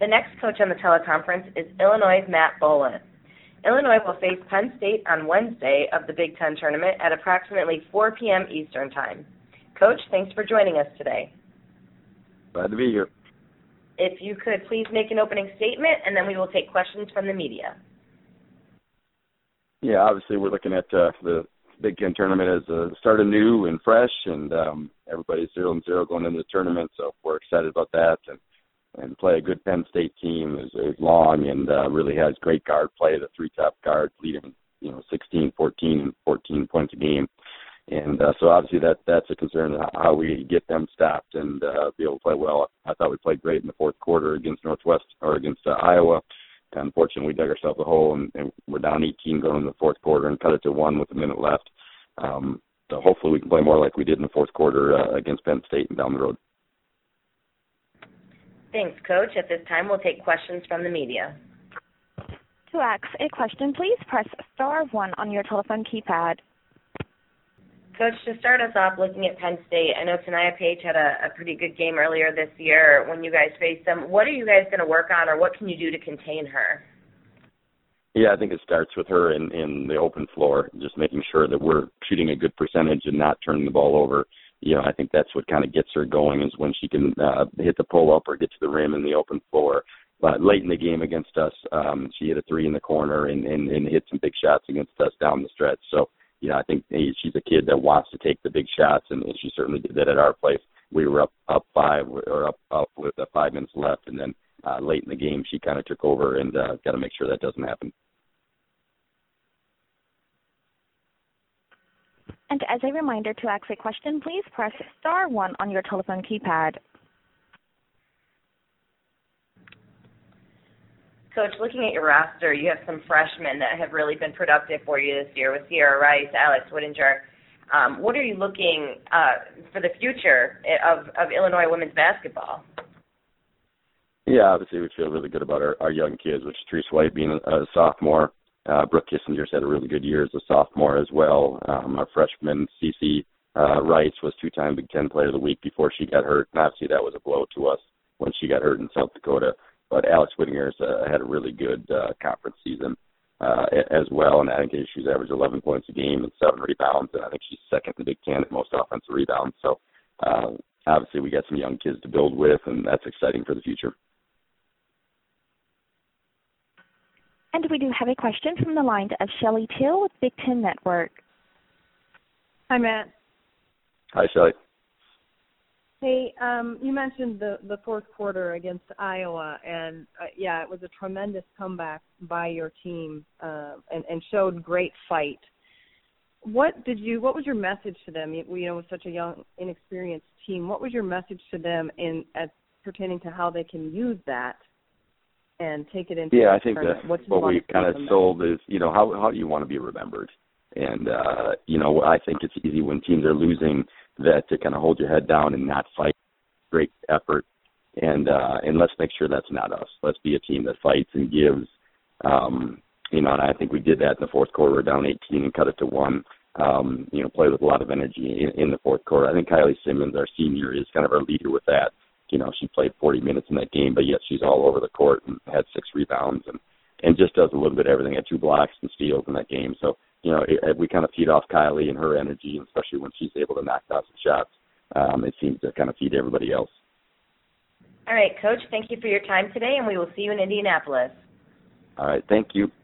The next coach on the teleconference is Illinois' Matt Boland. Illinois will face Penn State on Wednesday of the Big Ten tournament at approximately 4 p.m. Eastern Time. Coach, thanks for joining us today. Glad to be here. If you could please make an opening statement, and then we will take questions from the media. Yeah, obviously we're looking at the Big Ten tournament as a start anew and fresh, and everybody's 0-0 going into the tournament, so we're excited about that. And play a good Penn State team is long and really has great guard play. The three top guards leading 16, 14, and 14 points a game. And so obviously that's a concern, how we get them stopped and be able to play well. I thought we played great in the fourth quarter against Iowa. Unfortunately, we dug ourselves a hole, and we're down 18 going into the fourth quarter and cut it to 1 with a minute left. So hopefully we can play more like we did in the fourth quarter against Penn State and down the road. Thanks, Coach. At this time, we'll take questions from the media. To ask a question, please press star 1 on your telephone keypad. Coach, to start us off looking at Penn State, I know Tanaya Page had a pretty good game earlier this year when you guys faced them. What are you guys going to work on, or what can you do to contain her? Yeah, I think it starts with her in the open floor, just making sure that we're shooting a good percentage and not turning the ball over. I think that's what kind of gets her going, is when she can hit the pull-up or get to the rim in the open floor. But late in the game against us, she hit a 3 in the corner and hit some big shots against us down the stretch. So, I think she's a kid that wants to take the big shots, and she certainly did that at our place. We were up 5 or up with 5 minutes left, and then late in the game she kind of took over, and got to make sure that doesn't happen. And as a reminder, to ask a question, please press star 1 on your telephone keypad. Coach, looking at your roster, you have some freshmen that have really been productive for you this year with Sierra Rice, Alex Whittinger. What are you looking for the future of Illinois women's basketball? Yeah, obviously we feel really good about our young kids, which Therese White being a sophomore. Brooke Kissinger's had a really good year as a sophomore as well. Our freshman, Cece Rice, was 2-time Big Ten Player of the Week before she got hurt. And obviously that was a blow to us when she got hurt in South Dakota. But Alex Whittinger's had a really good conference season as well. And I think she's averaged 11 points a game and 7 rebounds. And I think she's second in the Big Ten at most offensive rebounds. So obviously we got some young kids to build with, and that's exciting for the future. And we do have a question from the line of Shelley Till with Big Ten Network. Hi, Matt. Hi, Shelley. Hey, you mentioned the fourth quarter against Iowa, and it was a tremendous comeback by your team, and showed great fight. What was your message to them? With such a young, inexperienced team, what was your message to them as pertaining to how they can use that and take it into I think that what we kind of sold is, how do you want to be remembered? And, I think it's easy when teams are losing that to kind of hold your head down and not fight. Great effort. And let's make sure that's not us. Let's be a team that fights and gives. And I think we did that in the fourth quarter. We're down 18 and cut it to 1. Played with a lot of energy in the fourth quarter. I think Kylie Simmons, our senior, is kind of our leader with that. She played 40 minutes in that game, but yet she's all over the court and had 6 rebounds and just does a little bit of everything. Had 2 blocks and steals in that game. So, we kind of feed off Kylie and her energy, and especially when she's able to knock down some shots. It seems to kind of feed everybody else. All right, Coach, thank you for your time today, and we will see you in Indianapolis. All right, thank you.